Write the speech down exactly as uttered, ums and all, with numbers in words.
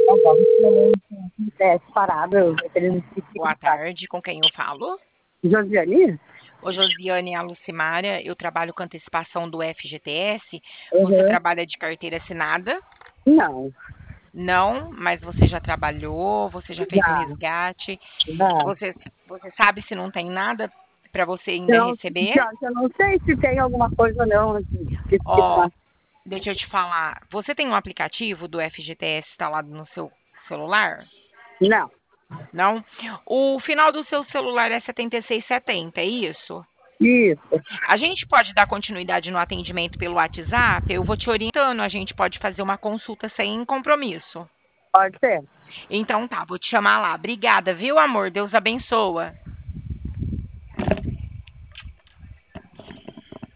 É, parado, eu querendo Boa tarde, com quem eu falo? Josiane? Ô, Josiane, a Lucimária, eu trabalho com antecipação do F G T S. Você Uhum. trabalha de carteira assinada? Não, Não, mas você já trabalhou, você já fez o já, resgate. já. Você, você sabe se não tem nada para você ainda Não, receber? já, eu não sei se tem alguma coisa ou não aqui. Que, que Ó, tá. deixa eu te falar. Você tem um aplicativo do F G T S instalado no seu celular? Não, Não? O final do seu celular é setenta e seis setenta, é isso? isso, A gente pode dar continuidade no atendimento pelo WhatsApp? Eu vou te orientando, a gente pode fazer uma consulta sem compromisso. pode ser. Então tá, vou te chamar lá. Obrigada, viu, amor? Deus abençoa.